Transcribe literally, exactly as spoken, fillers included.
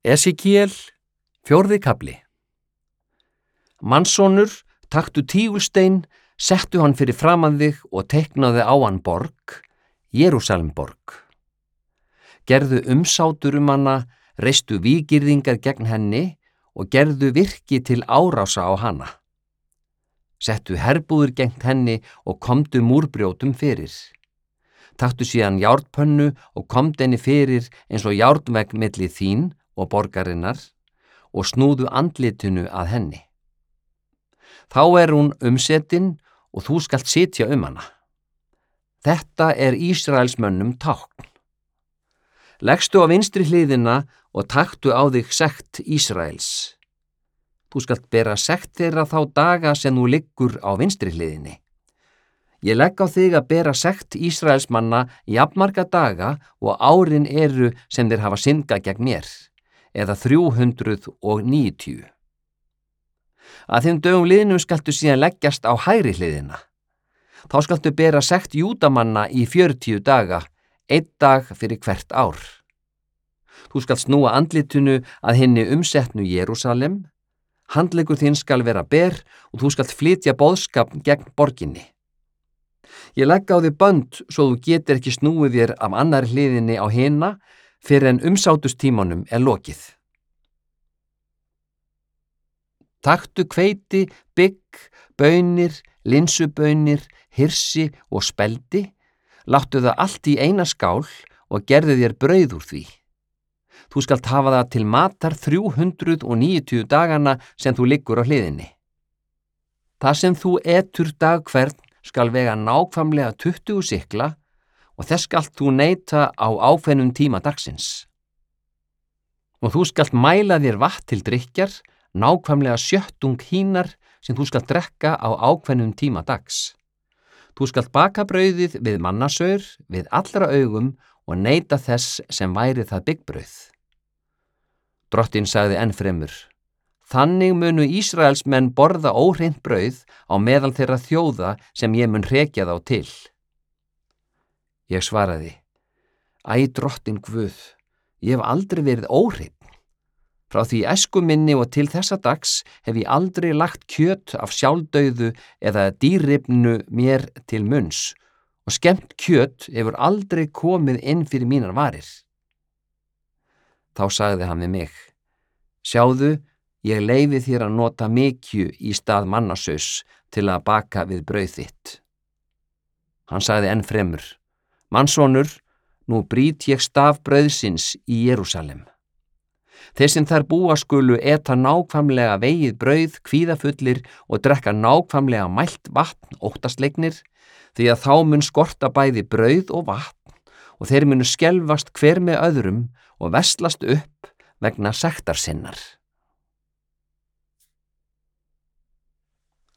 Esekiel, fjórði kafli. Mannssonur, taktu tígulstein, settu hann fyrir framan þig og teiknaðu á hann borg, Jerúsalemborg. Gerðu umsátur um hana, reistu víggirðingar gegn henni og gerðu virki til árása á hana. Settu herbúður gegn henni og komdu múrbrjótum fyrir. Taktu síðan járnpönnu og komdu henni fyrir eins og járnvegg milli þín og borgarinnar og snúðu andlitinu að henni. Þá er hún umsetin og þú skalt sitja um hana. Þetta er Ísraelsmönnum tákn. Leggstu á vinstri hliðina og taktu á þig sekt Ísraels. Þú skalt bera sekt þeirra þá daga sem þú liggur á vinstri hliðinni. Ég legg á þig að bera sekt Ísraelsmanna jafnmarga daga og árin eru sem þeir hafa syndgað gegn mér, eða þrjú hundruð og níutíu. Að þeim dögum liðnum skaltu síðan leggjast á hægri hliðina. Þá skaltu bera sekt Júdamanna í fjörutíu daga, einn dag fyrir hvert ár. Þú skalt snúa andlitinu að hinni umsetnu Jerúsalem, handleggur þinn skal vera ber og þú skalt flytja boðskap gegn borginni. Ég legg á þig bönd svo þú getur ekki snúið þér af annarri hliðinni á hina fyrir en umsátustímanum er lokið. Taktu hveiti, bygg, baunir, linsubaunir, hirsi og speldi, láttu það allt í eina skál og gerðu þér brauð úr því. Þú skalt hafa það til matar þrjú hundruð og níutíu dagana sem þú liggur á hliðinni. Það sem þú etur dag hvern skal vega nákvæmlega tuttugu sikla og þess skalt þú neyta á ákveðnum tíma dagsins. Og þú skalt mæla þér vatn til drykkjar, nákvæmlega sjöttung hínar sem þú skalt drekka á ákveðnum tíma dags. Þú skalt baka brauðið við mannasaur, við allra augum og neyta þess sem væri það byggbrauð. Drottinn sagði enn fremur, þannig munu Ísraelsmenn borða óhreint brauð á meðal þeirra þjóða sem ég mun hrekja þá til. Ég svaraði, æ drottinn Guð, ég hef aldrei verið óhreinn. Frá því æsku minni og til þessa dags hef ég aldrei lagt kjöt af sjálfdauðu eða dýrrifnu mér til munns og skemmt kjöt hefur aldrei komið inn fyrir mínar varir. Þá sagði hann við mig, sjáðu, ég leyfi þér að nota mykju í stað mannasaus til að baka við brauð þitt. Hann sagði enn fremur, mannssonur, nú brýt ég staf brauðsins í Jerúsalem. Þeir sem þar búa skulu eta nákvæmlega vegið brauð, kvíðafullir og drekka nákvæmlega mælt vatn óttaslegnir, því að þá mun skorta bæði brauð og vatn og þeir munu skelfast hver með öðrum og veslast upp vegna sektar sinnar.